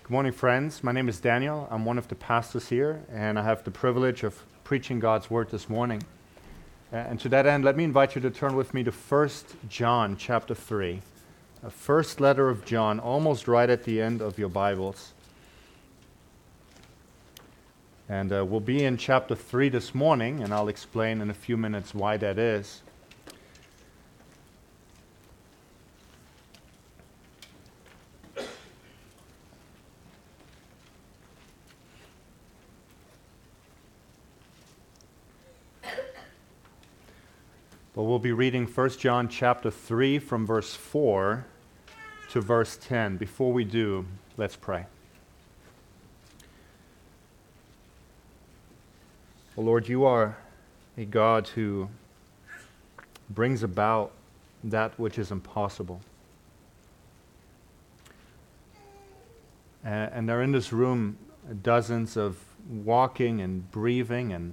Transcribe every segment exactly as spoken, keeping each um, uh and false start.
Good morning, friends. My name is Daniel. I'm one of the pastors here, and I have the privilege of preaching God's Word this morning. Uh, and to that end, let me invite you to turn with me to First John chapter three. The first letter of John, almost right at the end of your Bibles. And uh, we'll be in chapter three this morning, and I'll explain in a few minutes why that is. But we'll be reading First John chapter three from verse four to verse ten. Before we do, let's pray. Oh Lord, you are a God who brings about that which is impossible. And, and there are in this room dozens of walking and breathing and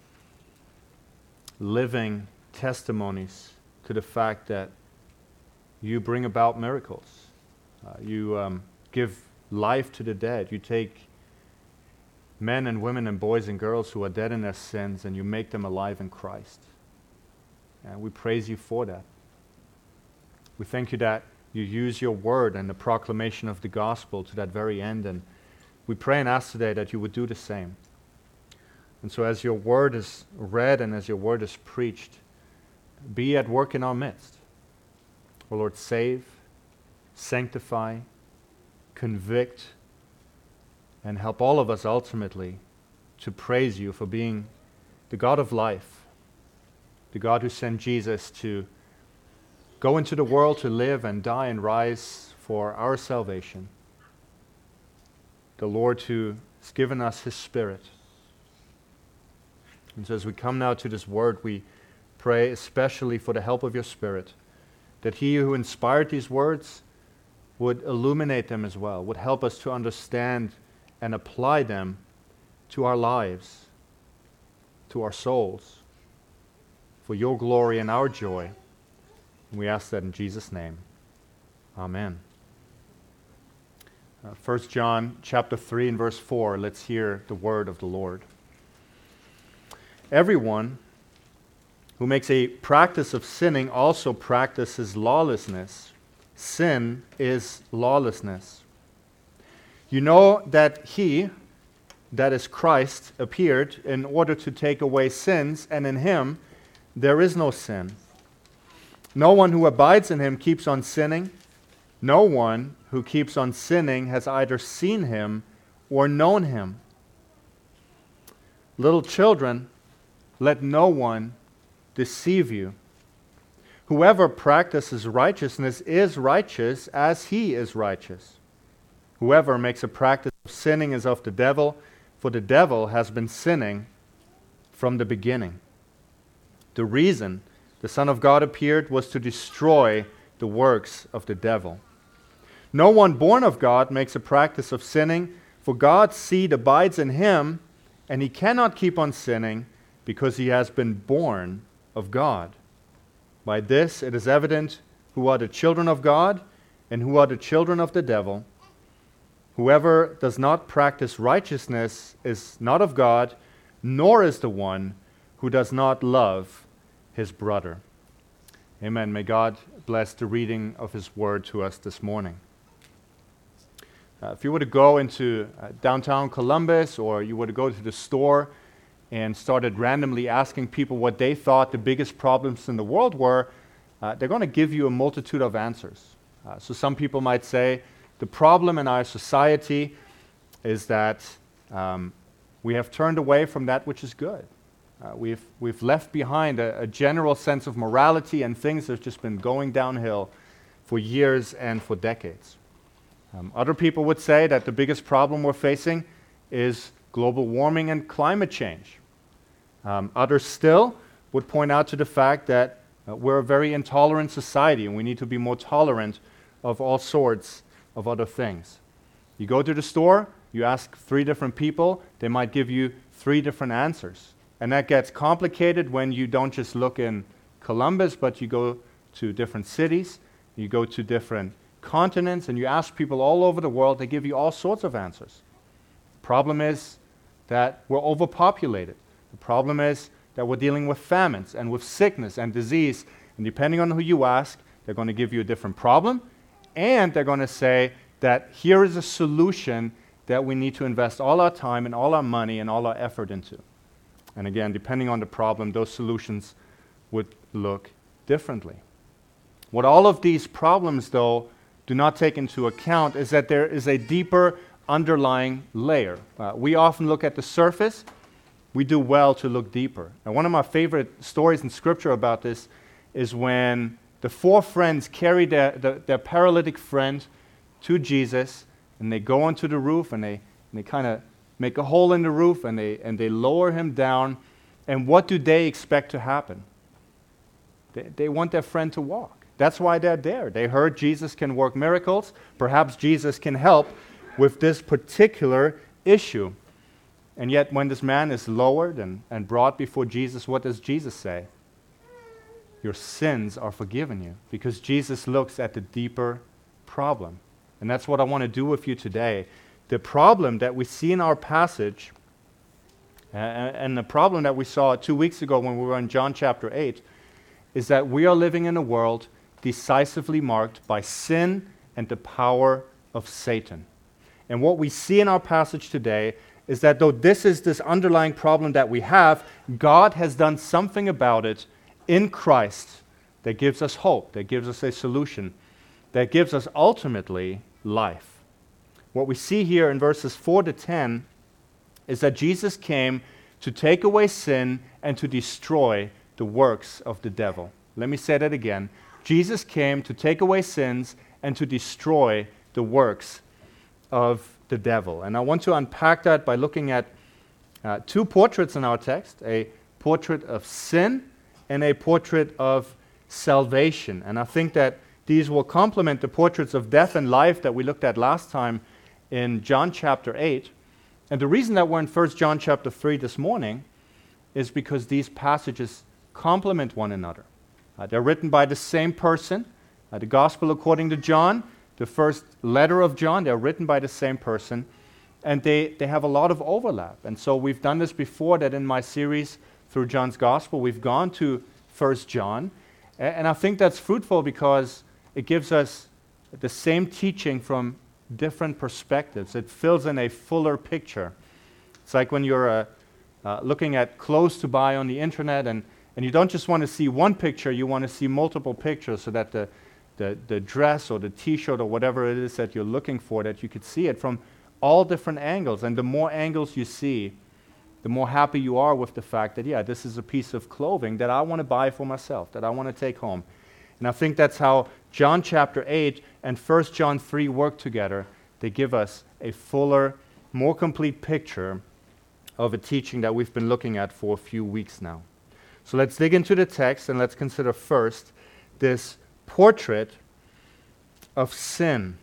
living testimonies to the fact that you bring about miracles. Uh, you um, give life to the dead. You take men and women and boys and girls who are dead in their sins and you make them alive in Christ. And we praise you for that. We thank you that you use your word and the proclamation of the gospel to that very end. And we pray and ask today that you would do the same. And so as your word is read and as your word is preached, be at work in our midst. O Lord, save, sanctify, convict, and help all of us ultimately to praise you for being the God of life, the God who sent Jesus to go into the world to live and die and rise for our salvation, the Lord who has given us his Spirit. And so as we come now to this word, we pray especially for the help of your Spirit, that he who inspired these words would illuminate them as well, would help us to understand and apply them to our lives, to our souls, for your glory and our joy. And we ask that in Jesus' name. Amen. Uh, First John chapter three and verse four, let's hear the word of the Lord. Everyone who makes a practice of sinning also practices lawlessness. Sin is lawlessness. You know that he, that is Christ, appeared in order to take away sins, and in him there is no sin. No one who abides in him keeps on sinning. No one who keeps on sinning has either seen him or known him. Little children, let no one deceive you. Whoever practices righteousness is righteous as he is righteous. Whoever makes a practice of sinning is of the devil, for the devil has been sinning from the beginning. The reason the Son of God appeared was to destroy the works of the devil. No one born of God makes a practice of sinning, for God's seed abides in him, and he cannot keep on sinning because he has been born of God. By this it is evident who are the children of God and who are the children of the devil. Whoever does not practice righteousness is not of God, nor is the one who does not love his brother. Amen. May God bless the reading of his word to us this morning. Uh, if you were to go into uh, downtown Columbus, or you were to go to the store and started randomly asking people what they thought the biggest problems in the world were, uh, they're going to give you a multitude of answers. Uh, so some people might say, the problem in our society is that um, we have turned away from that which is good. Uh, we've, we've left behind a, a general sense of morality, and things have just been going downhill for years and for decades. Um, other people would say that the biggest problem we're facing is global warming and climate change. Um, others still would point out to the fact that uh, we're a very intolerant society, and we need to be more tolerant of all sorts of other things. You go to the store, you ask three different people, they might give you three different answers. And that gets complicated when you don't just look in Columbus, but you go to different cities, you go to different continents and you ask people all over the world, they give you all sorts of answers. The problem is that we're overpopulated. The problem is that we're dealing with famines and with sickness and disease. And depending on who you ask, they're going to give you a different problem. And they're going to say that here is a solution that we need to invest all our time and all our money and all our effort into. And again, depending on the problem, those solutions would look differently. What all of these problems, though, do not take into account is that there is a deeper underlying layer. Uh, we often look at the surface. We do well to look deeper. And one of my favorite stories in Scripture about this is when the four friends carry their, the, their paralytic friend to Jesus, and they go onto the roof, and they, and they kind of make a hole in the roof, and they, and they lower him down. And what do they expect to happen? They, they want their friend to walk. That's why they're there. They heard Jesus can work miracles. Perhaps Jesus can help with this particular issue. And yet when this man is lowered and, and brought before Jesus, what does Jesus say? Your sins are forgiven you, because Jesus looks at the deeper problem. And that's what I want to do with you today. The problem that we see in our passage, uh, and the problem that we saw two weeks ago when we were in John chapter eight, is that we are living in a world decisively marked by sin and the power of Satan. And what we see in our passage today is that though this is this underlying problem that we have, God has done something about it in Christ that gives us hope, that gives us a solution, that gives us ultimately life. What we see here in verses four to ten is that Jesus came to take away sin and to destroy the works of the devil. Let me say that again. Jesus came to take away sins and to destroy the works of the devil. And I want to unpack that by looking at uh, two portraits in our text, a portrait of sin and a portrait of salvation. And I think that these will complement the portraits of death and life that we looked at last time in John chapter eight. And the reason that we're in First John chapter three this morning is because these passages complement one another. Uh, they're written by the same person. Uh, the Gospel according to John, the first letter of John, they're written by the same person. And they, they have a lot of overlap. And so we've done this before, that in my series through John's Gospel, we've gone to First John. A- and I think that's fruitful because it gives us the same teaching from different perspectives. It fills in a fuller picture. It's like when you're uh, uh, looking at clothes to buy on the internet, and, and you don't just want to see one picture, you want to see multiple pictures so that the, the, the dress or the t-shirt or whatever it is that you're looking for, that you could see it from all different angles. And the more angles you see, the more happy you are with the fact that, yeah, this is a piece of clothing that I want to buy for myself, that I want to take home. And I think that's how John chapter eight and First John three work together. They give us a fuller, more complete picture of a teaching that we've been looking at for a few weeks now. So let's dig into the text and let's consider first this portrait of sin.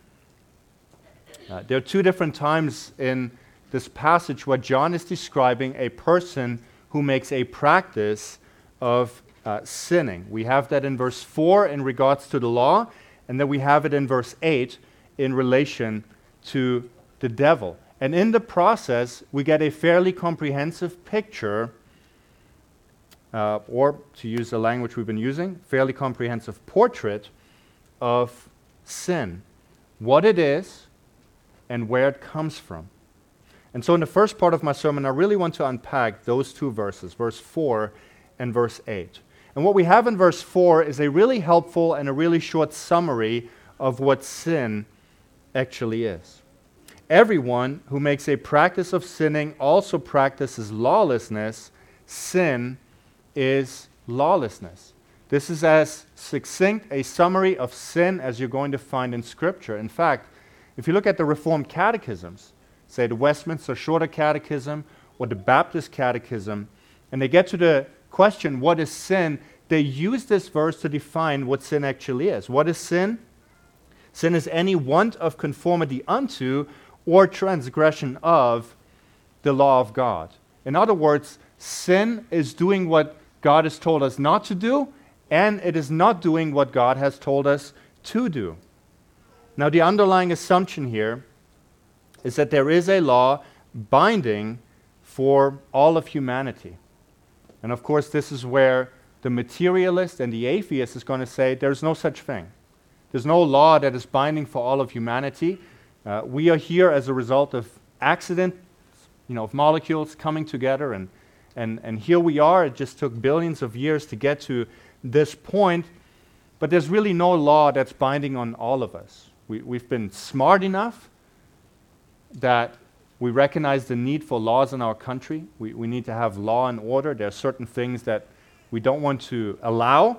Uh, there are two different times in this passage where John is describing a person who makes a practice of uh, sinning. We have that in verse four in regards to the law, and then we have it in verse eight in relation to the devil. And in the process, we get a fairly comprehensive picture, uh, or to use the language we've been using, fairly comprehensive portrait of sin, what it is, and where it comes from. And so in the first part of my sermon, I really want to unpack those two verses, verse four and verse eight. And what we have in verse four is a really helpful and a really short summary of what sin actually is. Everyone who makes a practice of sinning also practices lawlessness. Sin is lawlessness. This is as succinct a summary of sin as you're going to find in Scripture. In fact, if you look at the Reformed catechisms, say the Westminster Shorter Catechism or the Baptist Catechism, and they get to the question, what is sin? They use this verse to define what sin actually is. What is sin? Sin is any want of conformity unto or transgression of the law of God. In other words, sin is doing what God has told us not to do, and it is not doing what God has told us to do. Now, the underlying assumption here is that there is a law binding for all of humanity. And of course, this is where the materialist and the atheist is going to say there's no such thing. There's no law that is binding for all of humanity. Uh, we are here as a result of accident, you know, of molecules coming together, and, and, and here we are. It just took billions of years to get to this point, but there's really no law that's binding on all of us. We, we've been smart enough that we recognize the need for laws in our country. We, we need to have law and order. There are certain things that we don't want to allow,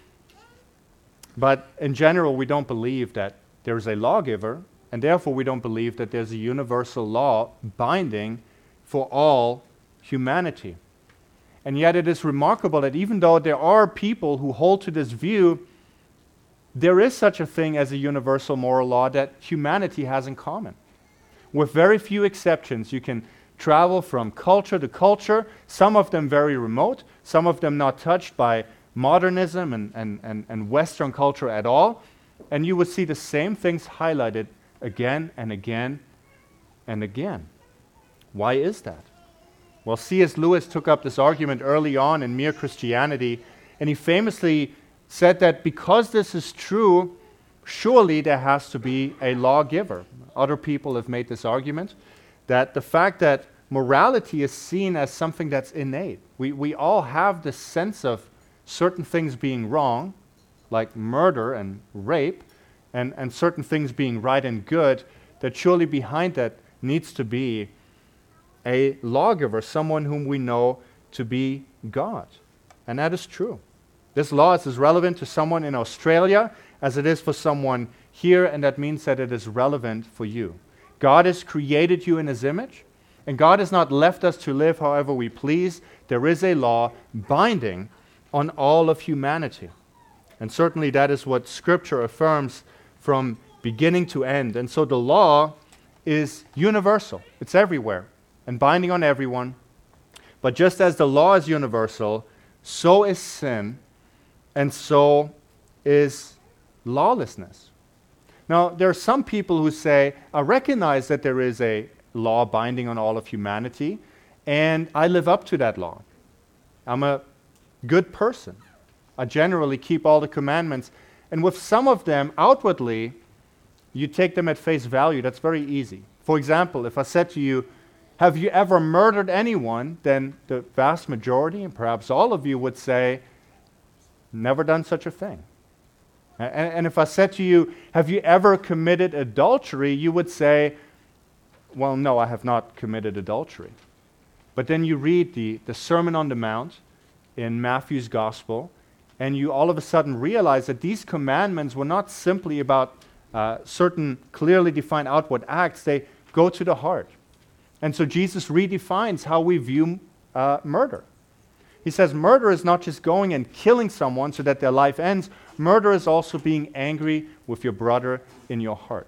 but in general, we don't believe that there's a lawgiver, and therefore we don't believe that there's a universal law binding for all humanity. And yet it is remarkable that even though there are people who hold to this view, there is such a thing as a universal moral law that humanity has in common. With very few exceptions, you can travel from culture to culture, some of them very remote, some of them not touched by modernism and, and, and, and Western culture at all, and you will see the same things highlighted again and again and again. Why is that? Well, C S Lewis took up this argument early on in Mere Christianity, and he famously said that because this is true, surely there has to be a lawgiver. Other people have made this argument, that the fact that morality is seen as something that's innate. We, we all have this sense of certain things being wrong, like murder and rape, and, and certain things being right and good, that surely behind that needs to be a lawgiver, someone whom we know to be God. And that is true. This law is as relevant to someone in Australia as it is for someone here, and that means that it is relevant for you. God has created you in His image, and God has not left us to live however we please. There is a law binding on all of humanity. And certainly that is what Scripture affirms from beginning to end. And so the law is universal. It's everywhere and binding on everyone. But just as the law is universal, so is sin, and so is lawlessness. Now, there are some people who say, I recognize that there is a law binding on all of humanity, and I live up to that law. I'm a good person. I generally keep all the commandments. And with some of them, outwardly, you take them at face value. That's very easy. For example, if I said to you, have you ever murdered anyone? Then the vast majority, and perhaps all of you, would say, never done such a thing. And, and if I said to you, have you ever committed adultery? You would say, well, no, I have not committed adultery. But then you read the, the Sermon on the Mount in Matthew's Gospel, and you all of a sudden realize that these commandments were not simply about uh, certain clearly defined outward acts. They go to the heart. And so Jesus redefines how we view uh, murder. He says murder is not just going and killing someone so that their life ends. Murder is also being angry with your brother in your heart.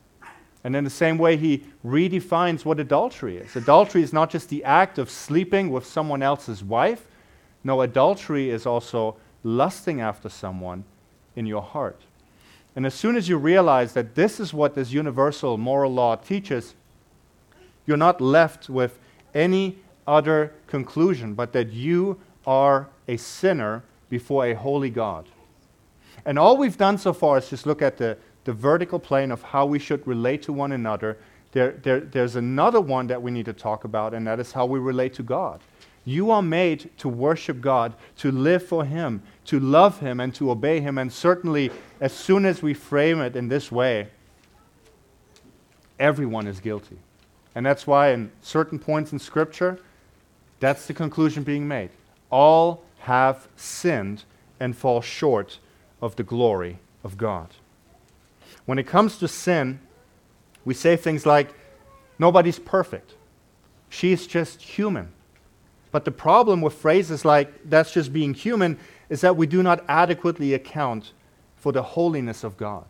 And in the same way, he redefines what adultery is. Adultery is not just the act of sleeping with someone else's wife. No, adultery is also lusting after someone in your heart. And as soon as you realize that this is what this universal moral law teaches, you're not left with any other conclusion but that you are a sinner before a holy God. And all we've done so far is just look at the, the vertical plane of how we should relate to one another. There, there, there's another one that we need to talk about, and that is how we relate to God. You are made to worship God, to live for Him, to love Him, and to obey Him. And certainly, as soon as we frame it in this way, everyone is guilty. And that's why in certain points in Scripture, that's the conclusion being made. All have sinned and fall short of the glory of God. When it comes to sin, we say things like, nobody's perfect. She's just human. But the problem with phrases like, that's just being human, is that we do not adequately account for the holiness of God.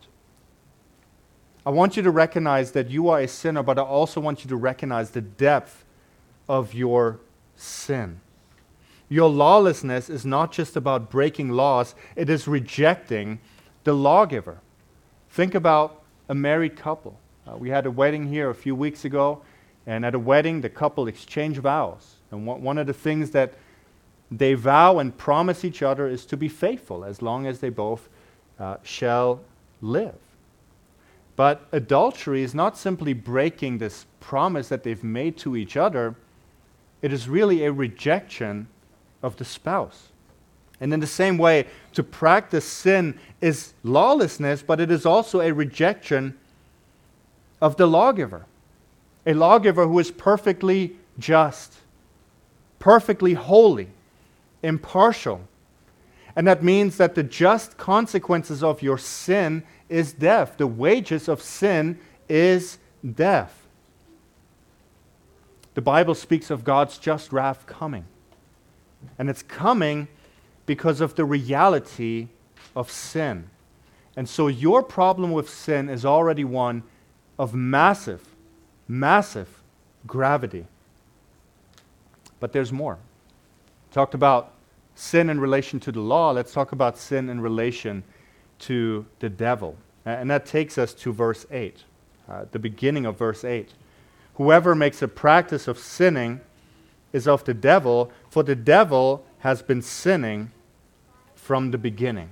I want you to recognize that you are a sinner, but I also want you to recognize the depth of your sin. Your lawlessness is not just about breaking laws, it is rejecting the lawgiver. Think about a married couple. Uh, we had a wedding here a few weeks ago, and at a wedding, the couple exchanged vows. And one, one of the things that they vow and promise each other is to be faithful as long as they both uh, shall live. But adultery is not simply breaking this promise that they've made to each other. It is really a rejection of the spouse. And in the same way, to practice sin is lawlessness, but it is also a rejection of the lawgiver. A lawgiver who is perfectly just, perfectly holy, impartial. And that means that the just consequences of your sin is death. The wages of sin is death. The Bible speaks of God's just wrath coming. And it's coming because of the reality of sin. And so your problem with sin is already one of massive, massive gravity. But there's more. Talked about sin in relation to the law. Let's talk about sin in relation to the devil. And that takes us to verse eight, uh, the beginning of verse eight. Whoever makes a practice of sinning is of the devil, for the devil has been sinning from the beginning.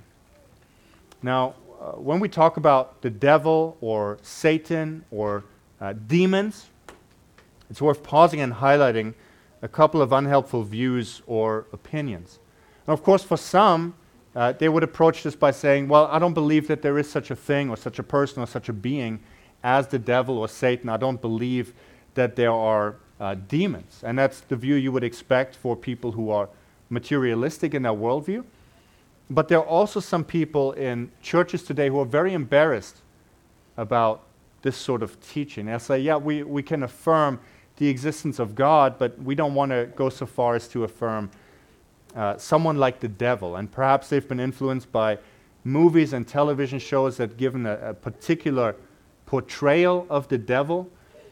Now, uh, when we talk about the devil or Satan or uh, demons, it's worth pausing and highlighting a couple of unhelpful views or opinions. And of course, for some, uh, they would approach this by saying, well, I don't believe that there is such a thing or such a person or such a being as the devil or Satan. I don't believe that there are uh, demons. And that's the view you would expect for people who are materialistic in their worldview. But there are also some people in churches today who are very embarrassed about this sort of teaching. They'll say, yeah, we, we can affirm the existence of God, but we don't want to go so far as to affirm uh, someone like the devil. And perhaps they've been influenced by movies and television shows that given a, a particular portrayal of the devil.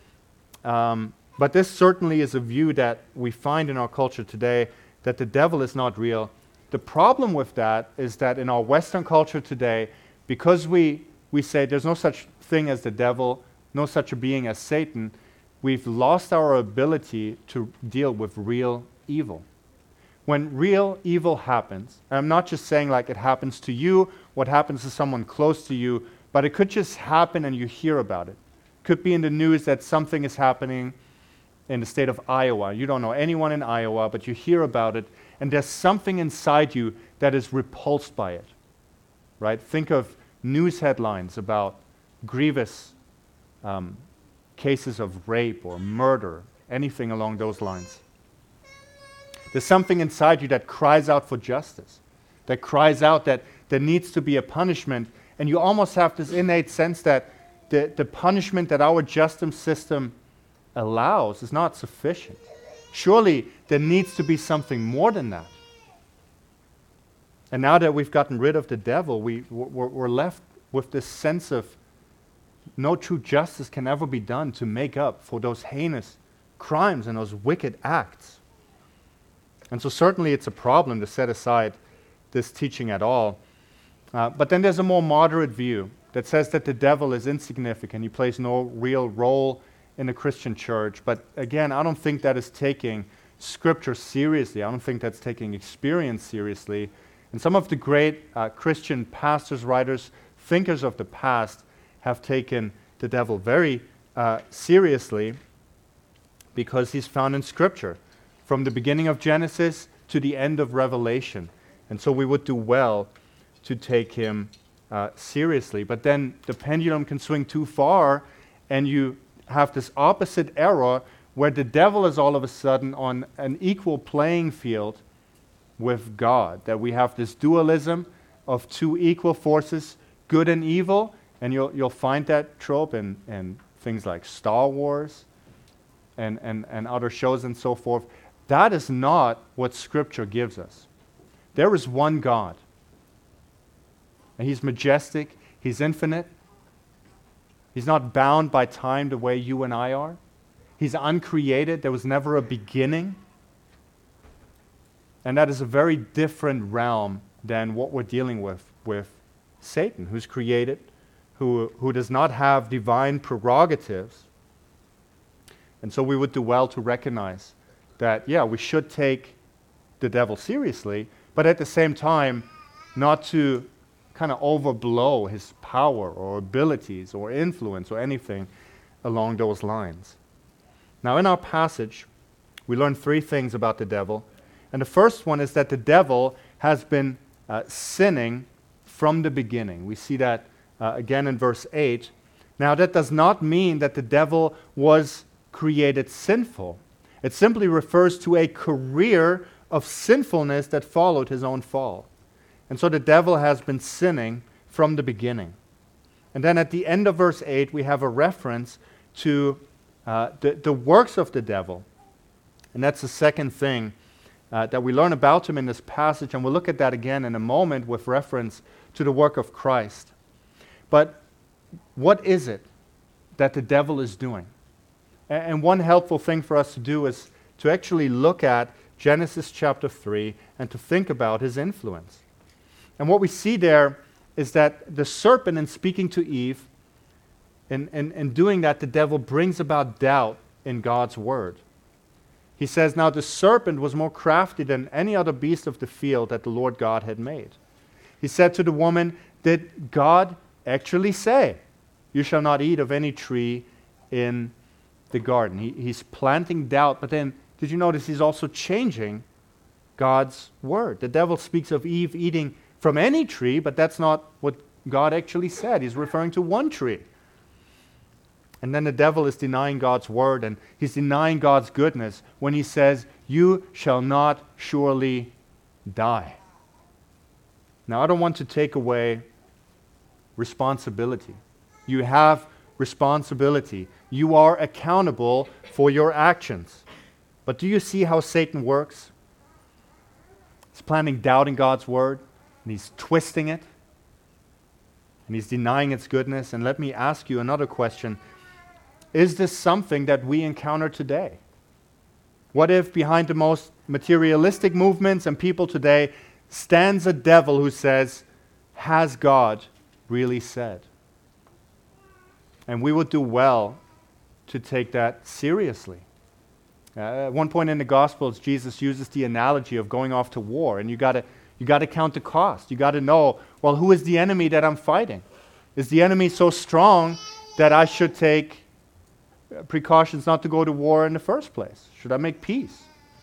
Um, but this certainly is a view that we find in our culture today, that the devil is not real. The problem with that is that in our Western culture today, because we, we say there's no such thing as the devil, no such a being as Satan, we've lost our ability to deal with real evil. When real evil happens, and I'm not just saying like it happens to you, what happens to someone close to you, but it could just happen and you hear about it. Could be in the news that something is happening in the state of Iowa. You don't know anyone in Iowa, but you hear about it, and there's something inside you that is repulsed by it, right? Think of news headlines about grievous um, cases of rape or murder, anything along those lines. There's something inside you that cries out for justice, that cries out that there needs to be a punishment, and you almost have this innate sense that the, the punishment that our justice system allows is not sufficient. Surely there needs to be something more than that. And now that we've gotten rid of the devil, we, we're, we're left with this sense of no true justice can ever be done to make up for those heinous crimes and those wicked acts. And so certainly it's a problem to set aside this teaching at all. Uh, but then there's a more moderate view that says that the devil is insignificant. He plays no real role in the Christian church. But again, I don't think that is taking Scripture seriously. I don't think that's taking experience seriously. And some of the great uh, Christian pastors, writers, thinkers of the past have taken the devil very uh, seriously because he's found in Scripture from the beginning of Genesis to the end of Revelation. And so we would do well to take him uh, seriously. But then the pendulum can swing too far, and you have this opposite error where the devil is all of a sudden on an equal playing field with God, that we have this dualism of two equal forces, good and evil, and you'll you'll find that trope in, in things like Star Wars and, and, and other shows and so forth. That is not what Scripture gives us. There is one God. And He's majestic, He's infinite. He's not bound by time the way you and I are. He's uncreated. There was never a beginning. And that is a very different realm than what we're dealing with with Satan, who's created, who, who does not have divine prerogatives. And so we would do well to recognize that, yeah, we should take the devil seriously, but at the same time, not to kind of overblow his power or abilities or influence or anything along those lines. Now, in our passage, we learn three things about the devil. And the first one is that the devil has been uh, sinning from the beginning. We see that uh, again in verse eight. Now, that does not mean that the devil was created sinful. It simply refers to a career of sinfulness that followed his own fall. And so the devil has been sinning from the beginning. And then at the end of verse eight, we have a reference to uh, the, the works of the devil. And that's the second thing uh, that we learn about him in this passage. And we'll look at that again in a moment with reference to the work of Christ. But what is it that the devil is doing? And, and one helpful thing for us to do is to actually look at Genesis chapter three and to think about his influence. And what we see there is that the serpent, in speaking to Eve, in, in, in doing that, the devil brings about doubt in God's word. He says, now the serpent was more crafty than any other beast of the field that the Lord God had made. He said to the woman, did God actually say, you shall not eat of any tree in the garden? He, he's planting doubt, but then did you notice he's also changing God's word? The devil speaks of Eve eating from any tree, but that's not what God actually said. He's referring to one tree. And then the devil is denying God's word, and he's denying God's goodness when he says, you shall not surely die. Now, I don't want to take away responsibility. You have responsibility. You are accountable for your actions. But do you see how Satan works? He's planting doubt in God's word, and he's twisting it, and he's denying its goodness. And let me ask you another question. Is this something that we encounter today? What if behind the most materialistic movements and people today stands a devil who says, has God really said? And we would do well to take that seriously. Uh, at one point in the Gospels, Jesus uses the analogy of going off to war, and you got to you got to count the cost. You got to know, well, who is the enemy that I'm fighting? Is the enemy so strong that I should take precautions not to go to war in the first place? Should I make peace?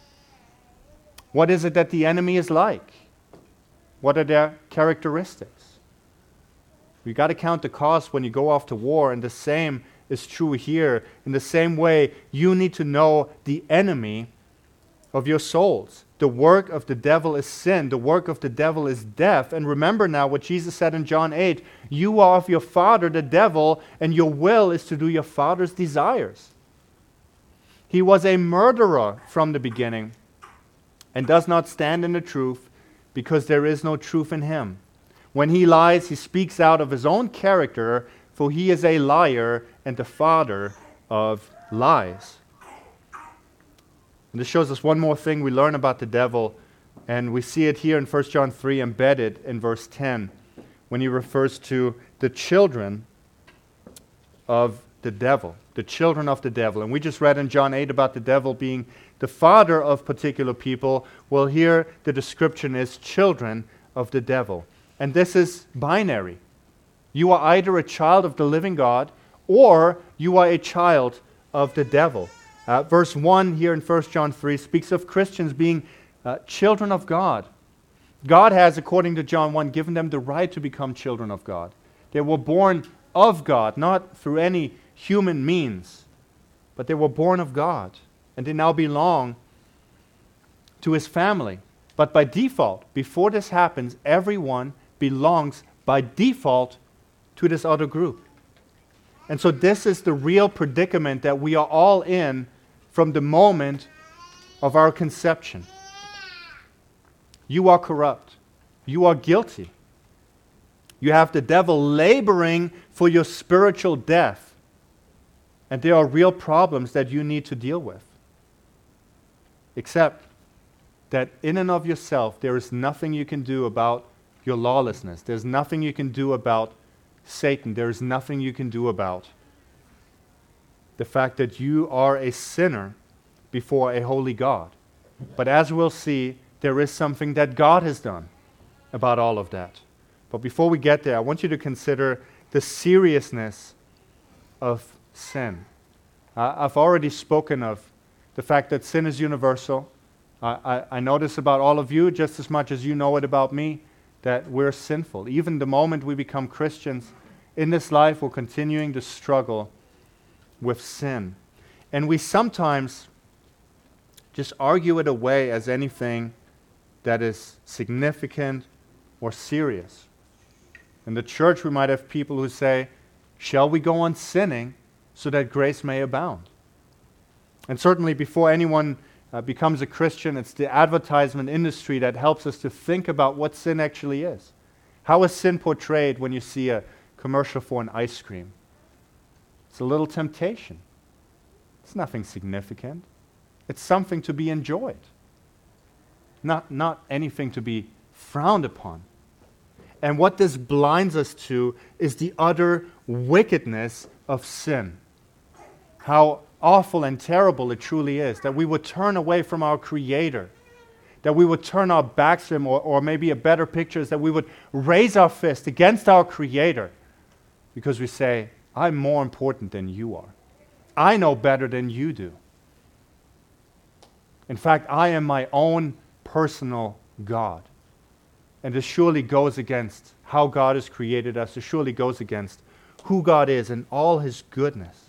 What is it that the enemy is like? What are their characteristics? You got to count the cost when you go off to war, and the same is true here. In the same way, you need to know the enemy of your souls. The work of the devil is sin. The work of the devil is death. And remember now what Jesus said in John eight, you are of your father, the devil, and your will is to do your father's desires. He was a murderer from the beginning and does not stand in the truth because there is no truth in him. When he lies, he speaks out of his own character, for he is a liar and the father of lies. And this shows us one more thing we learn about the devil, and we see it here in First John three embedded in verse ten, when he refers to the children of the devil, the children of the devil. And we just read in John eight about the devil being the father of particular people. Well, here the description is children of the devil. And this is binary. You are either a child of the living God, or you are a child of the devil. Uh, verse one here in First John three speaks of Christians being uh, children of God. God has, according to John one, given them the right to become children of God. They were born of God, not through any human means, but they were born of God, and they now belong to his family. But by default, before this happens, everyone belongs by default to this other group. And so this is the real predicament that we are all in from the moment of our conception. You are corrupt. You are guilty. You have the devil laboring for your spiritual death. And there are real problems that you need to deal with. Except that in and of yourself, there is nothing you can do about your lawlessness. There's nothing you can do about Satan, there is nothing you can do about the fact that you are a sinner before a holy God. But as we'll see, there is something that God has done about all of that. But before we get there, I want you to consider the seriousness of sin. Uh, I've already spoken of the fact that sin is universal. Uh, I, I know this about all of you just as much as you know it about me, that we're sinful. Even the moment we become Christians, in this life we're continuing to struggle with sin. And we sometimes just argue it away as anything that is significant or serious. In the church we might have people who say, shall we go on sinning so that grace may abound? And certainly before anyone uh, becomes a Christian, it's the advertisement industry that helps us to think about what sin actually is. How is sin portrayed when you see a commercial for an ice cream? It's a little temptation. It's nothing significant. It's something to be enjoyed, not, not anything to be frowned upon. And what this blinds us to is the utter wickedness of sin. How awful and terrible it truly is that we would turn away from our Creator, that we would turn our backs to Him, or, or maybe a better picture is that we would raise our fist against our Creator because we say, I'm more important than you are. I know better than you do. In fact, I am my own personal God. And this surely goes against how God has created us. It surely goes against who God is and all His goodness.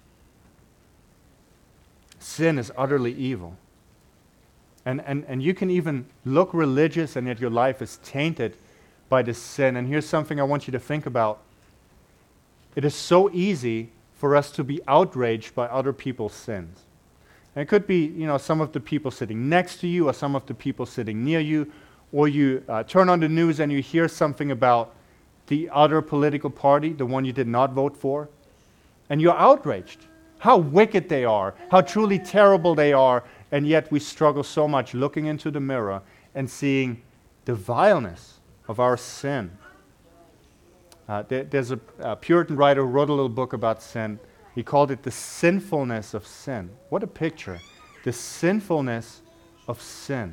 Sin is utterly evil. And, and, and you can even look religious and yet your life is tainted by this sin. And here's something I want you to think about. It is so easy for us to be outraged by other people's sins. And it could be, you know, some of the people sitting next to you or some of the people sitting near you, or you uh, turn on the news and you hear something about the other political party, the one you did not vote for, and you're outraged. How wicked they are, how truly terrible they are, and yet we struggle so much looking into the mirror and seeing the vileness of our sin. Uh, there, there's a, a Puritan writer who wrote a little book about sin. He called it the sinfulness of sin. What a picture. The sinfulness of sin.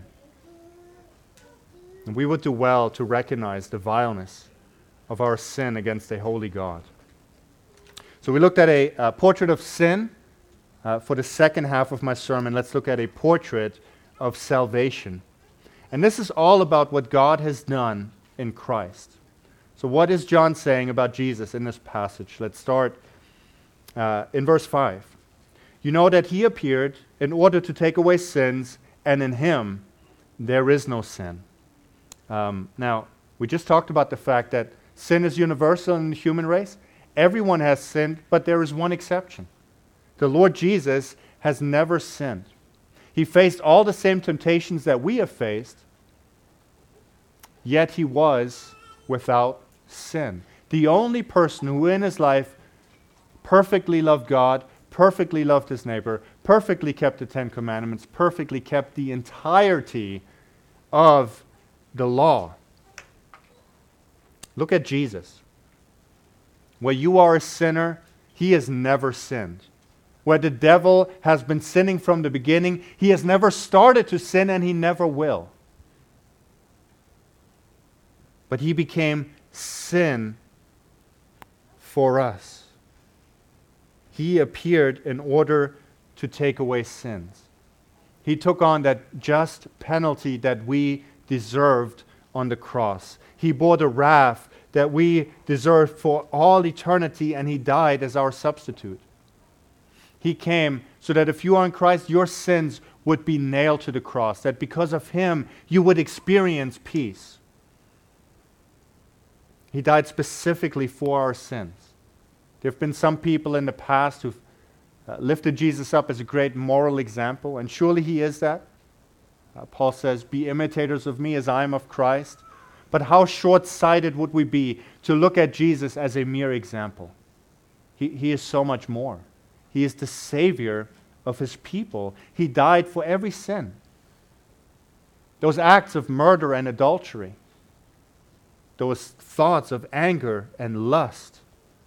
And we would do well to recognize the vileness of our sin against a holy God. So we looked at a, a portrait of sin. Uh, for the second half of my sermon, let's look at a portrait of salvation. And this is all about what God has done in Christ. So what is John saying about Jesus in this passage? Let's start uh, in verse five. You know that He appeared in order to take away sins, and in Him there is no sin. Um, now, we just talked about the fact that sin is universal in the human race. Everyone has sinned, but there is one exception. The Lord Jesus has never sinned. He faced all the same temptations that we have faced, yet He was without sin. The only person who in His life perfectly loved God, perfectly loved his neighbor, perfectly kept the Ten Commandments, perfectly kept the entirety of the law. Look at Jesus. Where you are a sinner, He has never sinned. Where the devil has been sinning from the beginning, he has never started to sin and he never will. But He became sin for us. He appeared in order to take away sins. He took on that just penalty that we deserved on the cross. He bore the wrath that we deserved for all eternity, and He died as our substitute. He came so that if you are in Christ, your sins would be nailed to the cross, that because of Him, you would experience peace. He died specifically for our sins. There have been some people in the past who've uh, lifted Jesus up as a great moral example, and surely He is that. Uh, Paul says, be imitators of me as I am of Christ. But how short-sighted would we be to look at Jesus as a mere example? He, he is so much more. He is the Savior of His people. He died for every sin. Those acts of murder and adultery, those thoughts of anger and lust.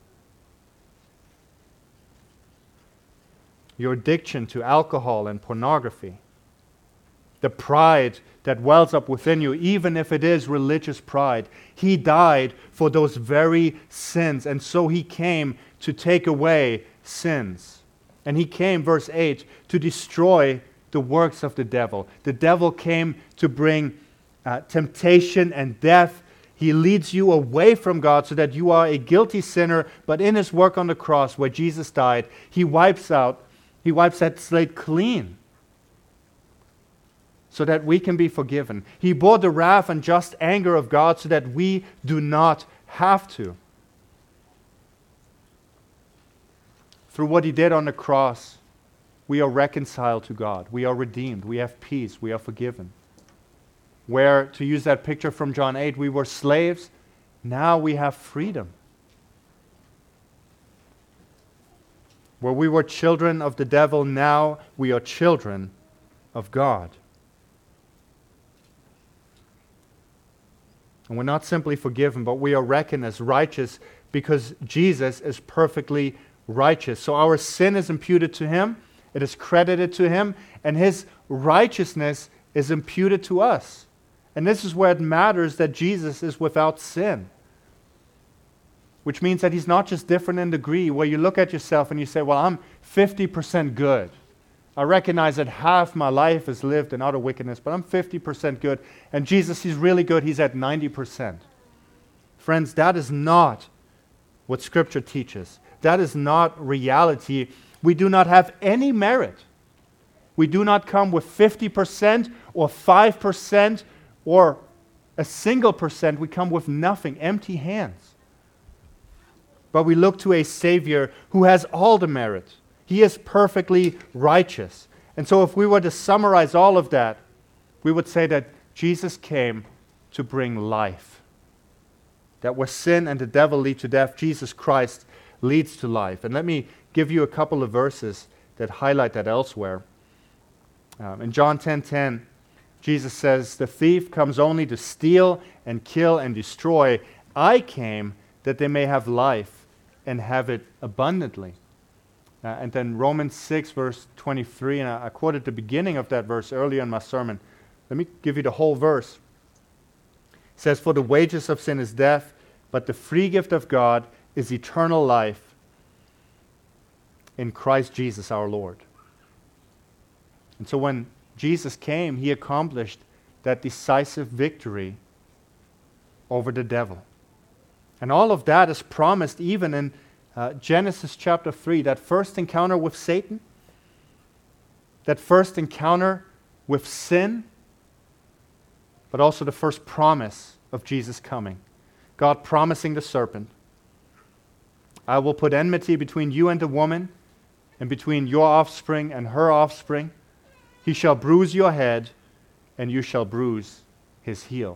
Your addiction to alcohol and pornography. The pride that wells up within you, even if it is religious pride. He died for those very sins, and so He came to take away sins. And He came, verse eight, to destroy the works of the devil. The devil came to bring uh, temptation and death. He leads you away from God so that you are a guilty sinner, but in His work on the cross where Jesus died, He wipes out, He wipes that slate clean so that we can be forgiven. He bore the wrath and just anger of God so that we do not have to. Through what He did on the cross, we are reconciled to God. We are redeemed. We have peace. We are forgiven. Where, to use that picture from John eight, we were slaves, now we have freedom. Where we were children of the devil, now we are children of God. And we're not simply forgiven, but we are reckoned as righteous because Jesus is perfectly righteous. So our sin is imputed to Him, it is credited to Him, and His righteousness is imputed to us. And this is where it matters that Jesus is without sin. Which means that He's not just different in degree, where you look at yourself and you say, well, I'm fifty percent good. I recognize that half my life is lived in utter wickedness, but I'm fifty percent good. And Jesus, He's really good. He's at ninety percent. Friends, that is not what Scripture teaches. That is not reality. We do not have any merit. We do not come with fifty percent or five percent or a single percent. We come with nothing, empty hands. But we look to a Savior who has all the merit. He is perfectly righteous. And so if we were to summarize all of that, we would say that Jesus came to bring life. That where sin and the devil lead to death, Jesus Christ leads to life. And let me give you a couple of verses that highlight that elsewhere. Um, in John ten ten, Jesus says, "The thief comes only to steal and kill and destroy. I came that they may have life and have it abundantly." Uh, and then Romans six, verse twenty-three, and I, I quoted the beginning of that verse earlier in my sermon. Let me give you the whole verse. It says, "For the wages of sin is death, but the free gift of God is eternal life in Christ Jesus our Lord." And so when Jesus came, He accomplished that decisive victory over the devil. And all of that is promised even in uh, Genesis chapter three, that first encounter with Satan, that first encounter with sin, but also the first promise of Jesus coming. God promising the serpent, "I will put enmity between you and the woman, and between your offspring and her offspring. He shall bruise your head, and you shall bruise his heel."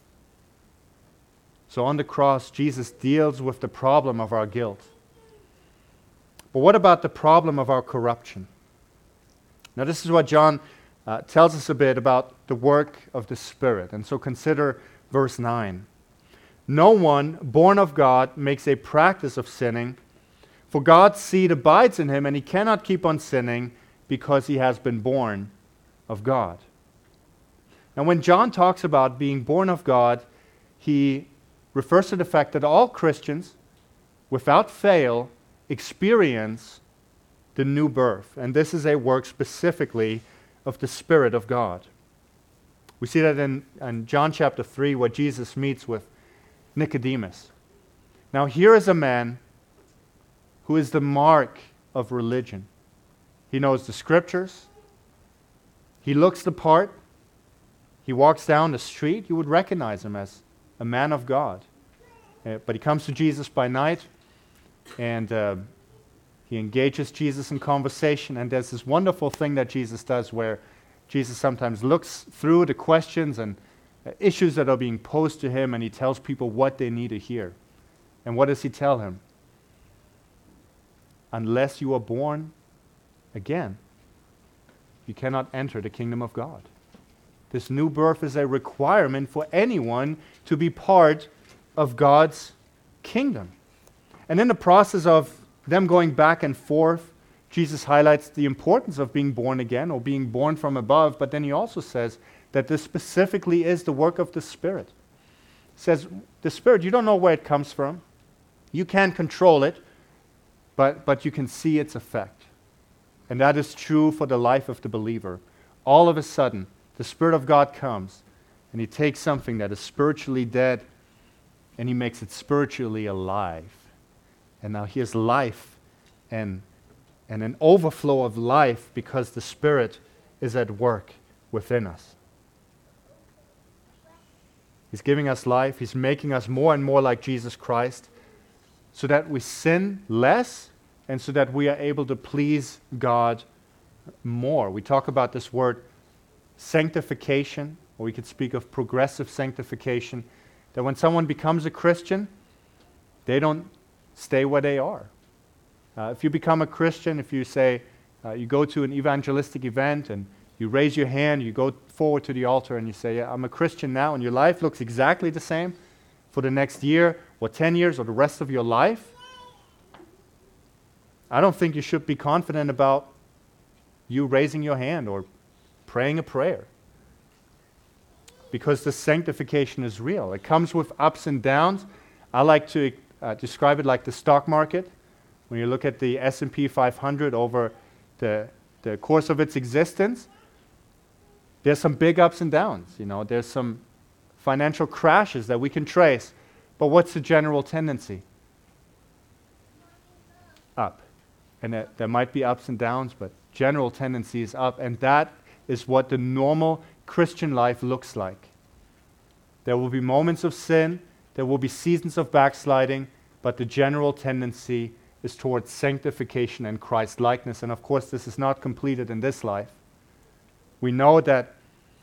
So on the cross, Jesus deals with the problem of our guilt. But what about the problem of our corruption? Now this is what John uh, tells us a bit about the work of the Spirit. And so consider verse nine. "No one born of God makes a practice of sinning, for God's seed abides in him, and he cannot keep on sinning because he has been born of God." Now when John talks about being born of God, he refers to the fact that all Christians, without fail, experience the new birth. And this is a work specifically of the Spirit of God. We see that in, in John chapter three, where Jesus meets with Nicodemus. Now here is a man who is the mark of religion. He knows the Scriptures. He looks the part. He walks down the street. You would recognize him as a man of God. Uh, but he comes to Jesus by night, and uh, he engages Jesus in conversation. And there's this wonderful thing that Jesus does where Jesus sometimes looks through the questions and uh, issues that are being posed to him, and he tells people what they need to hear. And what does he tell him? Unless you are born again, you cannot enter the kingdom of God. This new birth is a requirement for anyone to be part of God's kingdom. And in the process of them going back and forth, Jesus highlights the importance of being born again or being born from above, but then he also says that this specifically is the work of the Spirit. He says, the Spirit, you don't know where it comes from. You can't control it, but, but you can see its effect. And that is true for the life of the believer. All of a sudden, the Spirit of God comes, and he takes something that is spiritually dead, and he makes it spiritually alive. And now here's life and, and an overflow of life because the Spirit is at work within us. He's giving us life. He's making us more and more like Jesus Christ so that we sin less and so that we are able to please God more. We talk about this word sanctification, or we could speak of progressive sanctification, that when someone becomes a Christian, they don't stay where they are. Uh, if you become a Christian, if you say, uh, you go to an evangelistic event and you raise your hand, you go forward to the altar and you say, yeah, I'm a Christian now, and your life looks exactly the same for the next year or ten years or the rest of your life, I don't think you should be confident about you raising your hand or praying a prayer. Because the sanctification is real. It comes with ups and downs. I like to uh, describe it like the stock market. When you look at the S and P five hundred over the, the course of its existence, there's some big ups and downs. You know, there's some financial crashes that we can trace. But what's the general tendency? Up. And there, there might be ups and downs, but general tendency is up. And that is what the normal Christian life looks like. There will be moments of sin, there will be seasons of backsliding, but the general tendency is towards sanctification and Christ-likeness. And of course, this is not completed in this life. We know that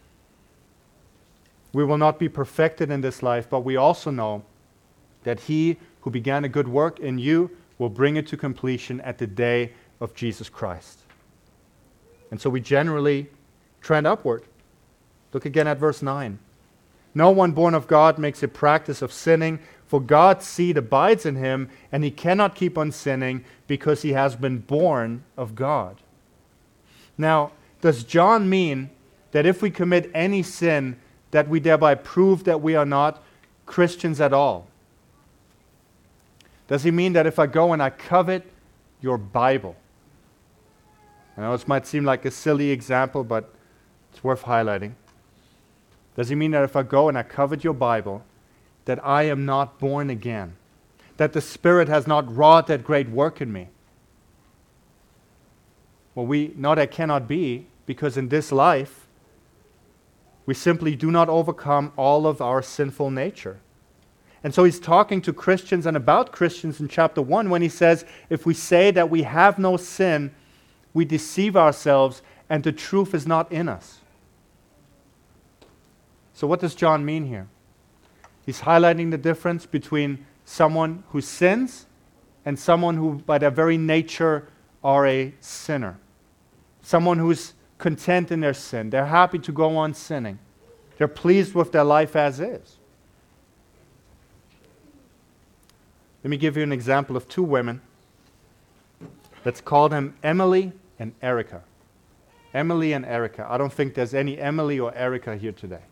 we will not be perfected in this life, but we also know that he who began a good work in you will bring it to completion at the day of Jesus Christ. And so we generally trend upward. Look again at verse nine. No one born of God makes a practice of sinning, for God's seed abides in him, and he cannot keep on sinning because he has been born of God. Now, does John mean that if we commit any sin, that we thereby prove that we are not Christians at all? Does he mean that if I go and I covet your Bible? I know this might seem like a silly example, but it's worth highlighting. Does he mean that if I go and I covet your Bible, that I am not born again? That the Spirit has not wrought that great work in me? Well, we know that cannot be, because in this life, we simply do not overcome all of our sinful nature. And so he's talking to Christians and about Christians in chapter one when he says, if we say that we have no sin, we deceive ourselves and the truth is not in us. So what does John mean here? He's highlighting the difference between someone who sins and someone who by their very nature are a sinner. Someone who's content in their sin. They're happy to go on sinning. They're pleased with their life as is. Let me give you an example of two women. Let's call them Emily and Erica. Emily and Erica. I don't think there's any Emily or Erica here today.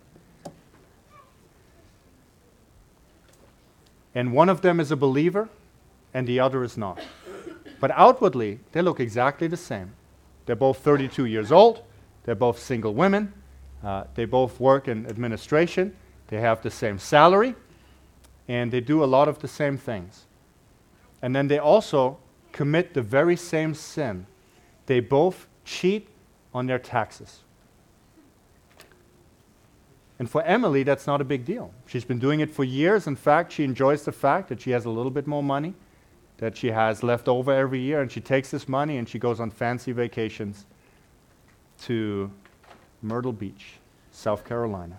And one of them is a believer and the other is not. But outwardly, they look exactly the same. They're both thirty-two years old. They're both single women. Uh, they both work in administration. They have the same salary. And they do a lot of the same things. And then they also commit the very same sin. They both cheat on their taxes. And for Emily, that's not a big deal. She's been doing it for years. In fact, she enjoys the fact that she has a little bit more money that she has left over every year, and she takes this money and she goes on fancy vacations to Myrtle Beach, South Carolina.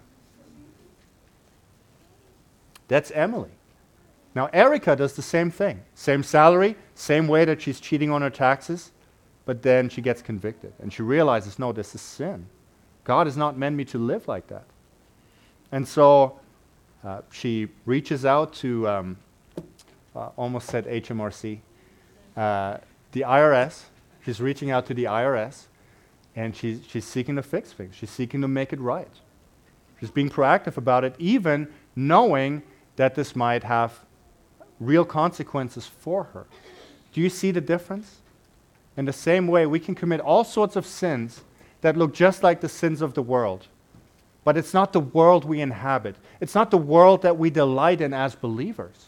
That's Emily. Now, Erica does the same thing. Same salary, same way that she's cheating on her taxes, but then she gets convicted. And she realizes, no, this is sin. God has not meant me to live like that. And so Uh, she reaches out to, um, uh, almost said H M R C, uh, the I R S. She's reaching out to the I R S, and she's, she's seeking to fix things. She's seeking to make it right. She's being proactive about it, even knowing that this might have real consequences for her. Do you see the difference? In the same way, we can commit all sorts of sins that look just like the sins of the world. But it's not the world we inhabit. It's not the world that we delight in as believers.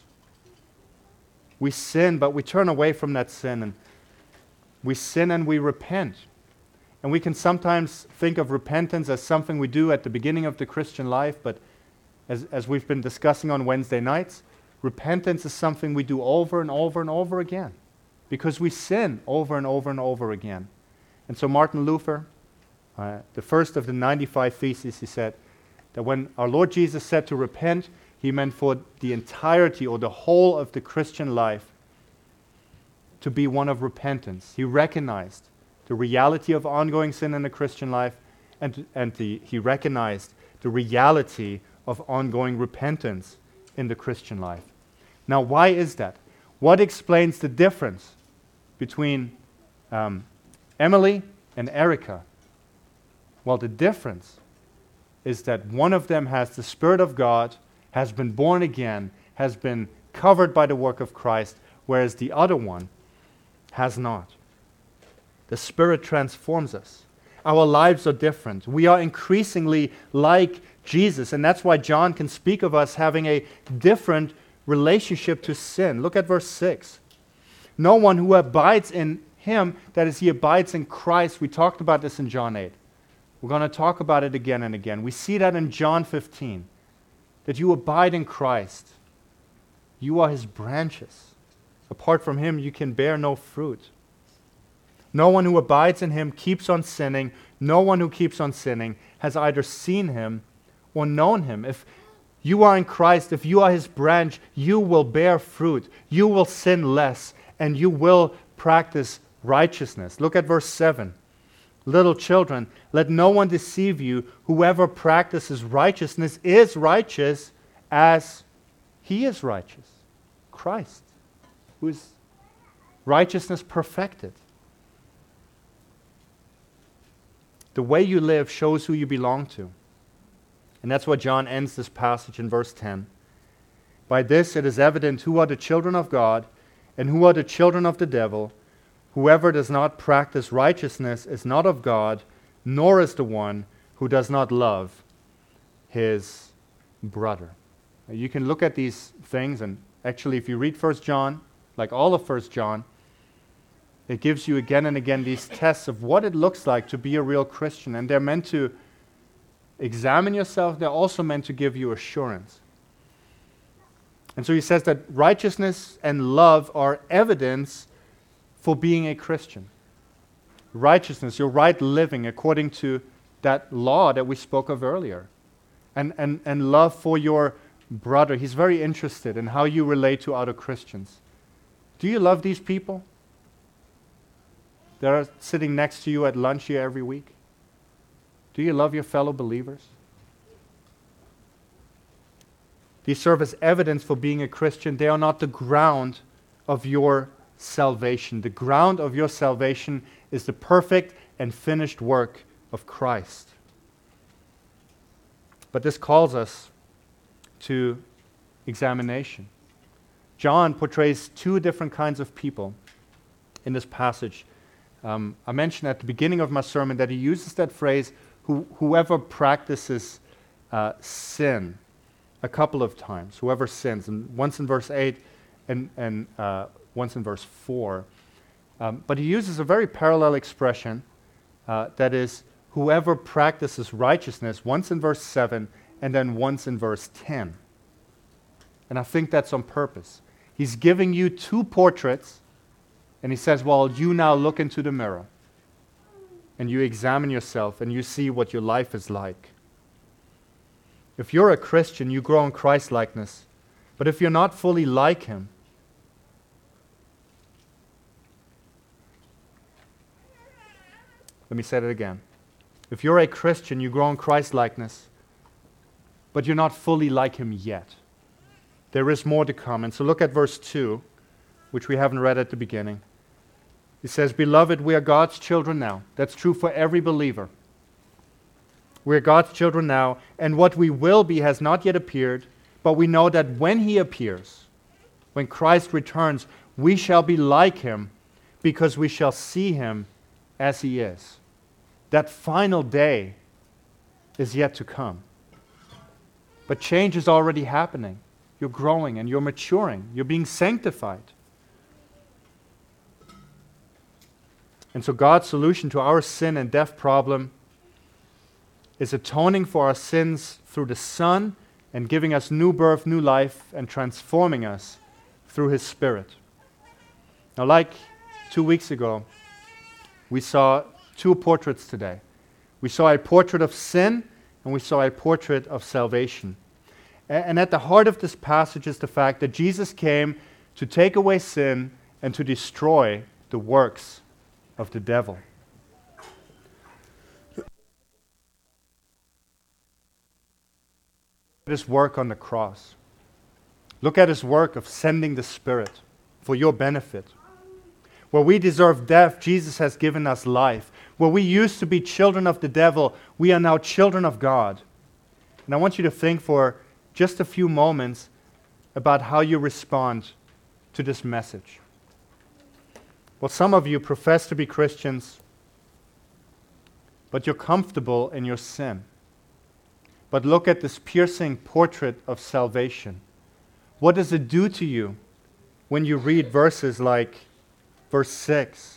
We sin, but we turn away from that sin, and we sin and we repent. And we can sometimes think of repentance as something we do at the beginning of the Christian life, but as, as we've been discussing on Wednesday nights, repentance is something we do over and over and over again, because we sin over and over and over again. And so Martin Luther, uh, the first of the ninety-five Theses, he said that when our Lord Jesus said to repent, he meant for the entirety or the whole of the Christian life to be one of repentance. He recognized the reality of ongoing sin in the Christian life, and, and the, he recognized the reality of ongoing repentance in the Christian life. Now, why is that? What explains the difference between um, Emily and Erica? Well, the difference is that one of them has the Spirit of God, has been born again, has been covered by the work of Christ, whereas the other one has not. The Spirit transforms us. Our lives are different. We are increasingly like Jesus, and that's why John can speak of us having a different relationship to sin. Look at verse six. No one who abides in him, that is, he abides in Christ. We talked about this in John eight. We're going to talk about it again and again. We see that in John fifteen, that you abide in Christ. You are his branches. Apart from him, you can bear no fruit. No one who abides in him keeps on sinning. No one who keeps on sinning has either seen him or known him. If you are in Christ, if you are his branch, you will bear fruit. You will sin less, and you will practice righteousness. Look at verse seven. Little children, let no one deceive you. Whoever practices righteousness is righteous as he is righteous. Christ, who is righteousness perfected. The way you live shows who you belong to. And that's why John ends this passage in verse ten. By this it is evident who are the children of God and who are the children of the devil. Whoever does not practice righteousness is not of God, nor is the one who does not love his brother. Now, you can look at these things, and actually if you read First John, like all of First John, it gives you again and again these tests of what it looks like to be a real Christian. And they're meant to examine yourself. They're also meant to give you assurance. And so he says that righteousness and love are evidence for being a Christian. Righteousness, your right living according to that law that we spoke of earlier. And, and, and love for your brother. He's very interested in how you relate to other Christians. Do you love these people that are sitting next to you at lunch here every week? Do you love your fellow believers? These serve as evidence for being a Christian. They are not the ground of your salvation. The ground of your salvation is the perfect and finished work of Christ. But this calls us to examination. John portrays two different kinds of people in this passage. Um, I mentioned at the beginning of my sermon that he uses that phrase, who, whoever practices uh, sin, a couple of times. Whoever sins, and once in verse eight and, and uh, once in verse four. Um, but he uses a very parallel expression, uh, that is, whoever practices righteousness, once in verse seven and then once in verse ten. And I think that's on purpose. He's giving you two portraits, and he says, well, you now look into the mirror and you examine yourself and you see what your life is like. If you're a Christian, you grow in Christ-likeness. But if you're not fully like him, let me say that again. If you're a Christian, you grow in Christ-likeness. but you're not fully like him yet. There is more to come. And so look at verse two, which we haven't read at the beginning. It says, "Beloved, we are God's children now." That's true for every believer. We are God's children now, and what we will be has not yet appeared, but we know that when he appears, when Christ returns, we shall be like him, because we shall see him as he is. That final day is yet to come. But change is already happening. You're growing and you're maturing. You're being sanctified. And so God's solution to our sin and death problem is atoning for our sins through the Son and giving us new birth, new life, and transforming us through his Spirit. Now, like two weeks ago, we saw two portraits today. We saw a portrait of sin and we saw a portrait of salvation. And at the heart of this passage is the fact that Jesus came to take away sin and to destroy the works of the devil. His work on the cross. Look at his work of sending the Spirit for your benefit. Where we deserve death, Jesus has given us life. Where we used to be children of the devil, we are now children of God. And I want you to think for just a few moments about how you respond to this message. Well, some of you profess to be Christians, but you're comfortable in your sin. But look at this piercing portrait of salvation. What does it do to you when you read verses like verse six?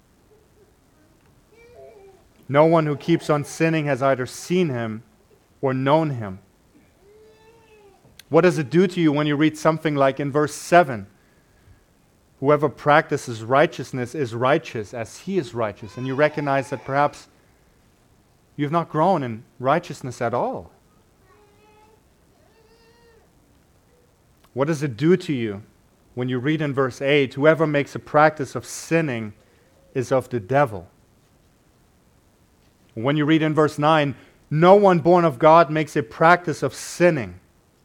No one who keeps on sinning has either seen him or known him. What does it do to you when you read something like in verse seven? Whoever practices righteousness is righteous as he is righteous. And you recognize that perhaps you've not grown in righteousness at all. What does it do to you when you read in verse eight, whoever makes a practice of sinning is of the devil? When you read in verse nine, no one born of God makes a practice of sinning.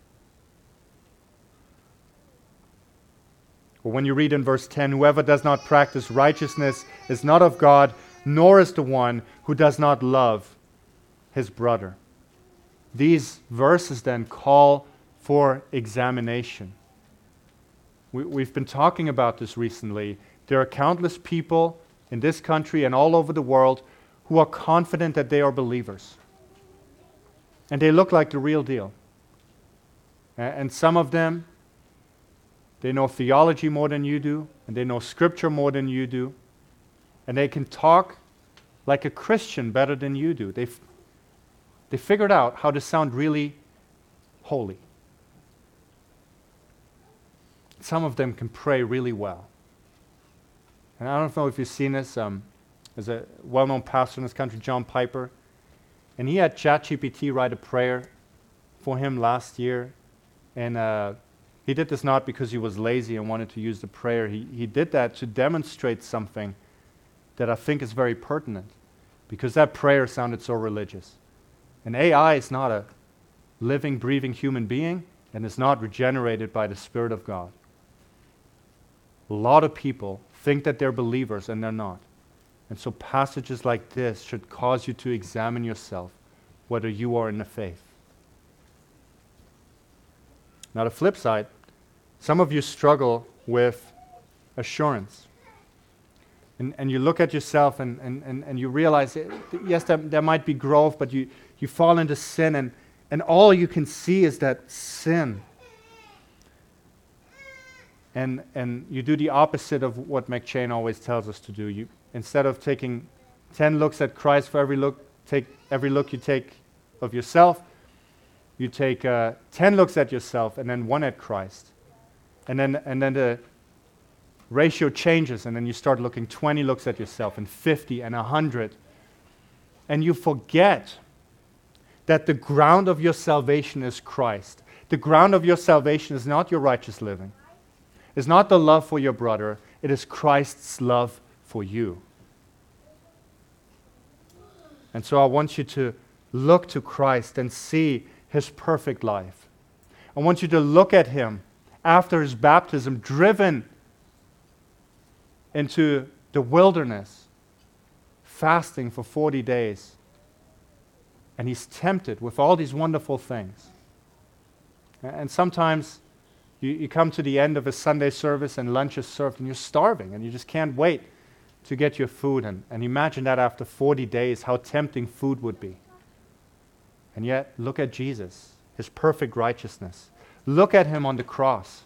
Or when you read in verse ten, whoever does not practice righteousness is not of God, nor is the one who does not love his brother. These verses then call for examination. We, we've been talking about this recently. There are countless people in this country and all over the world who are confident that they are believers. And they look like the real deal. And some of them, they know theology more than you do, and they know Scripture more than you do, and they can talk like a Christian better than you do. They've, they figured out how to sound really holy. Some of them can pray really well. And I don't know if you've seen this. Um, there's a well-known pastor in this country, John Piper, and he had ChatGPT write a prayer for him last year, and uh, he did this not because he was lazy and wanted to use the prayer. He, he did that to demonstrate something that I think is very pertinent, because that prayer sounded so religious. And A I is not a living, breathing human being, and is not regenerated by the Spirit of God. A lot of people think that they're believers, and they're not. And so passages like this should cause you to examine yourself whether you are in the faith. Now, the flip side, some of you struggle with assurance. And, and you look at yourself and, and, and, and you realize, that, yes, there, there might be growth, but you, you fall into sin, and, and all you can see is that sin. And, and you do the opposite of what McChain always tells us to do. You, instead of taking ten looks at Christ for every look, take every look you take of yourself, you take uh, ten looks at yourself and then one at Christ. And then, and then the ratio changes, and then you start looking twenty looks at yourself, and fifty, and one hundred. And you forget that the ground of your salvation is Christ. The ground of your salvation is not your righteous living. It's not the love for your brother. It is Christ's love for you. And so I want you to look to Christ and see his perfect life. I want you to look at him after his baptism, driven into the wilderness, fasting for forty days. And he's tempted with all these wonderful things. And sometimes you, you come to the end of a Sunday service and lunch is served and you're starving and you just can't wait to get your food. And, and imagine that after forty days, how tempting food would be. And yet, look at Jesus, his perfect righteousness. Look at him on the cross.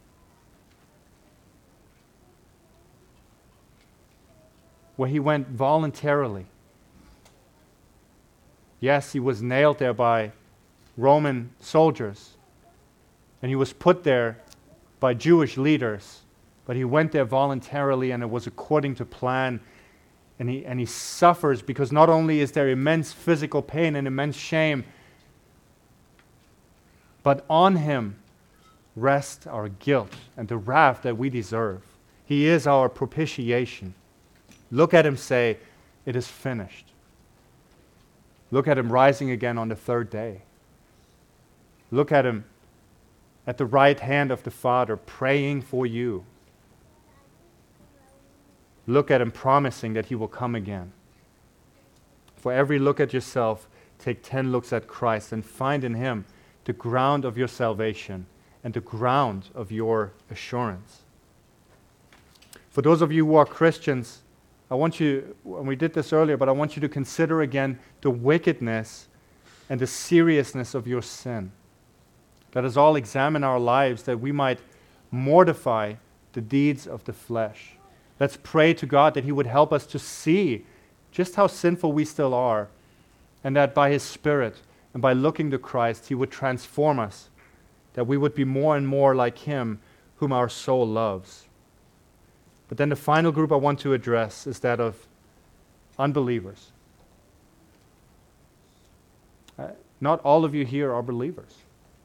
Where he went voluntarily. Yes, he was nailed there by Roman soldiers, and he was put there by Jewish leaders, but he went there voluntarily, and it was according to plan, and he, and he suffers because not only is there immense physical pain and immense shame, but on him rests our guilt and the wrath that we deserve. He is our propitiation. Look at him say, "It is finished." Look at him rising again on the third day. Look at him at the right hand of the Father praying for you. Look at him promising that he will come again. For every look at yourself, take ten looks at Christ and find in him the ground of your salvation and the ground of your assurance. For those of you who are Christians, I want you, and we did this earlier, but I want you to consider again the wickedness and the seriousness of your sin. Let us all examine our lives that we might mortify the deeds of the flesh. Let's pray to God that he would help us to see just how sinful we still are, and that by his Spirit and by looking to Christ, he would transform us, that we would be more and more like him whom our soul loves. But then the final group I want to address is that of unbelievers. Uh, not all of you here are believers.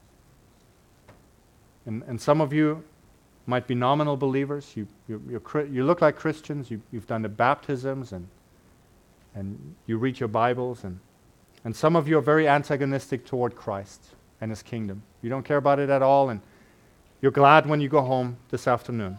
And, and some of you might be nominal believers. You, you, you're, you look like Christians. You, you've done the baptisms and, and you read your Bibles. And, and some of you are very antagonistic toward Christ and his kingdom. You don't care about it at all, and you're glad when you go home this afternoon.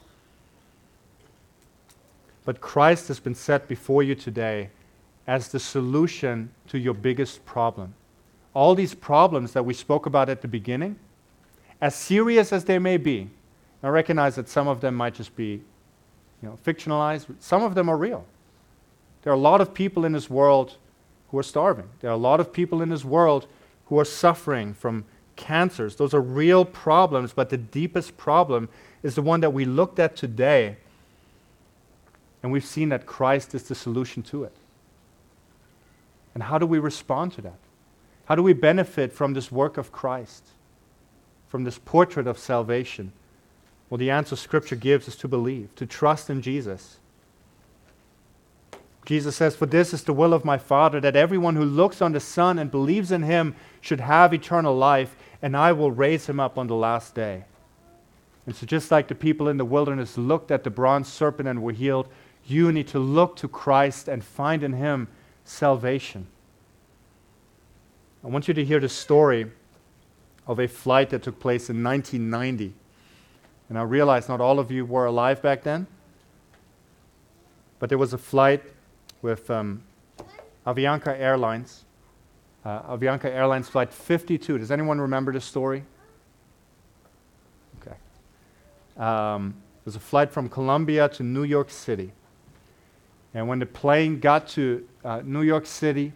But Christ has been set before you today as the solution to your biggest problem. All these problems that we spoke about at the beginning, as serious as they may be, I recognize that some of them might just be, you know, fictionalized. Some of them are real. There are a lot of people in this world who are starving. There are a lot of people in this world who are suffering from cancers. Those are real problems, but the deepest problem is the one that we looked at today. And we've seen that Christ is the solution to it. And how do we respond to that? How do we benefit from this work of Christ? From this portrait of salvation? Well, the answer Scripture gives is to believe, to trust in Jesus. Jesus says, "For this is the will of my Father, that everyone who looks on the Son and believes in him should have eternal life, and I will raise him up on the last day." And so just like the people in the wilderness looked at the bronze serpent and were healed, you need to look to Christ and find in him salvation. I want you to hear the story of a flight that took place in nineteen ninety. And I realize not all of you were alive back then, but there was a flight with um, Avianca Airlines, uh, Avianca Airlines Flight fifty-two. Does anyone remember this story? Okay. Um, it was a flight from Colombia to New York City. And when the plane got to uh, New York City,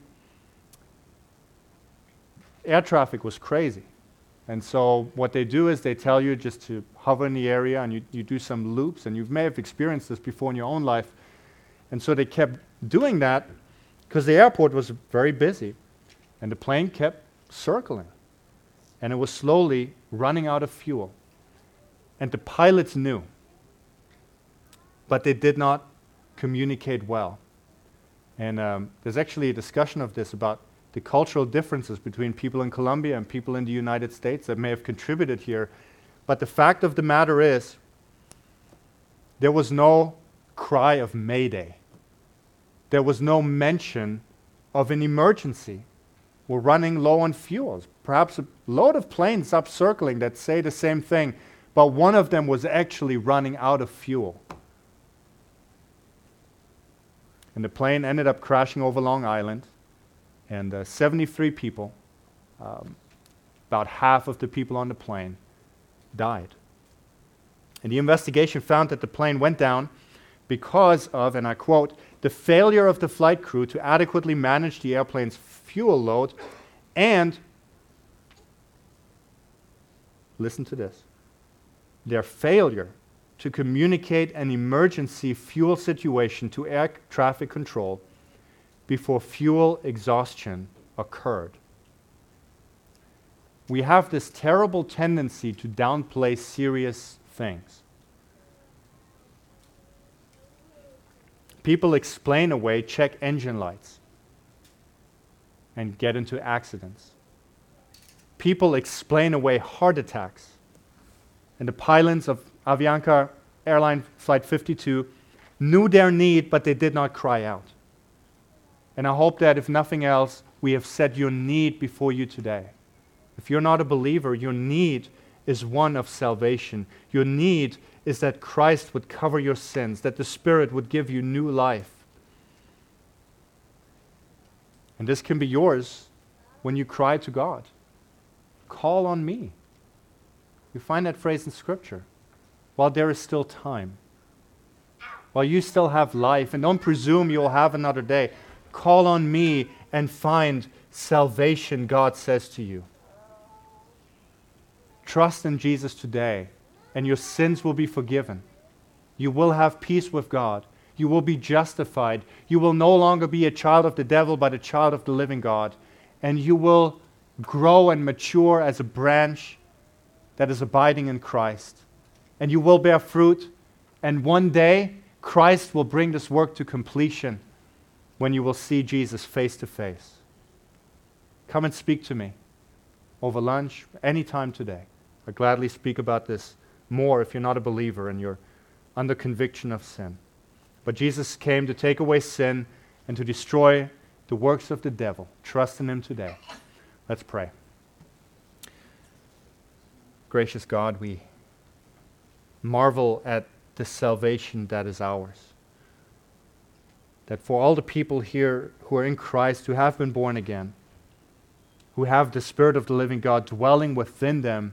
air traffic was crazy. And so what they do is they tell you just to hover in the area, and you, you do some loops, and you may have experienced this before in your own life. And so they kept doing that because the airport was very busy, and the plane kept circling, and it was slowly running out of fuel. And the pilots knew, but they did not communicate well. And um, there's actually a discussion of this about the cultural differences between people in Colombia and people in the United States that may have contributed here. But the fact of the matter is, there was no cry of Mayday. There was no mention of an emergency. were running low on fuels. Perhaps a load of planes up circling that say the same thing, but one of them was actually running out of fuel. And the plane ended up crashing over Long Island, and uh, seventy-three people, um, about half of the people on the plane, died. And the investigation found that the plane went down because of, and I quote, the failure of the flight crew to adequately manage the airplane's fuel load and, listen to this, their failure to communicate an emergency fuel situation to air traffic control before fuel exhaustion occurred. We have this terrible tendency to downplay serious things. People explain away check engine lights and get into accidents. People explain away heart attacks. And the pilots of Avianca Airline Flight fifty-two knew their need, but they did not cry out. And I hope that if nothing else, we have set your need before you today. If you're not a believer, your need is one of salvation. Your need is that Christ would cover your sins, that the Spirit would give you new life. And this can be yours when you cry to God. Call on me. You find that phrase in Scripture. While there is still time. While you still have life, and don't presume you'll have another day. Call on me and find salvation, God says to you. Trust in Jesus today, and your sins will be forgiven. You will have peace with God. You will be justified. You will no longer be a child of the devil, but a child of the living God. And you will grow and mature as a branch that is abiding in Christ. And you will bear fruit. And one day, Christ will bring this work to completion when you will see Jesus face to face. Come and speak to me over lunch, anytime today. I'll gladly speak about this more if you're not a believer and you're under conviction of sin. But Jesus came to take away sin and to destroy the works of the devil. Trust in Him today. Let's pray. Gracious God, we marvel at the salvation that is ours. That for all the people here who are in Christ, who have been born again, who have the Spirit of the living God dwelling within them,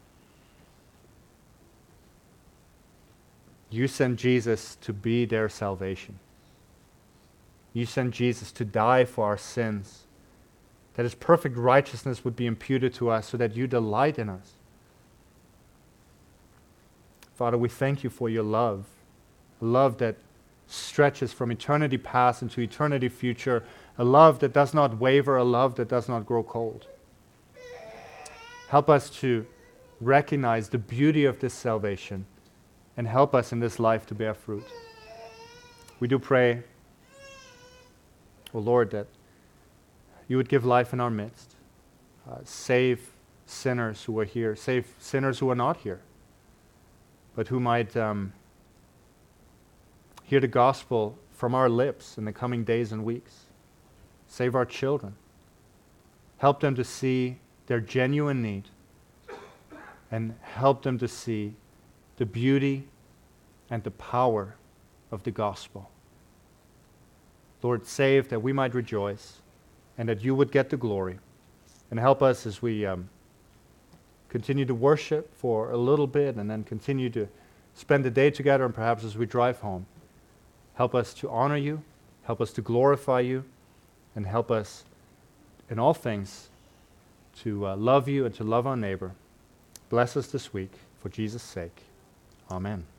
you sent Jesus to be their salvation. You sent Jesus to die for our sins, that His perfect righteousness would be imputed to us so that you delight in us. Father, we thank you for your love, a love that stretches from eternity past into eternity future, a love that does not waver, a love that does not grow cold. Help us to recognize the beauty of this salvation and help us in this life to bear fruit. We do pray, O Lord, that you would give life in our midst. Uh, save sinners who are here. Save sinners who are not here, but who might um, hear the gospel from our lips in the coming days and weeks. Save our children. Help them to see their genuine need, and help them to see the beauty and the power of the gospel. Lord, save that we might rejoice and that you would get the glory. And help us as we um, continue to worship for a little bit and then continue to spend the day together, and perhaps as we drive home. Help us to honor you, help us to glorify you, and help us in all things to uh, love you and to love our neighbor. Bless us this week for Jesus' sake. Amen.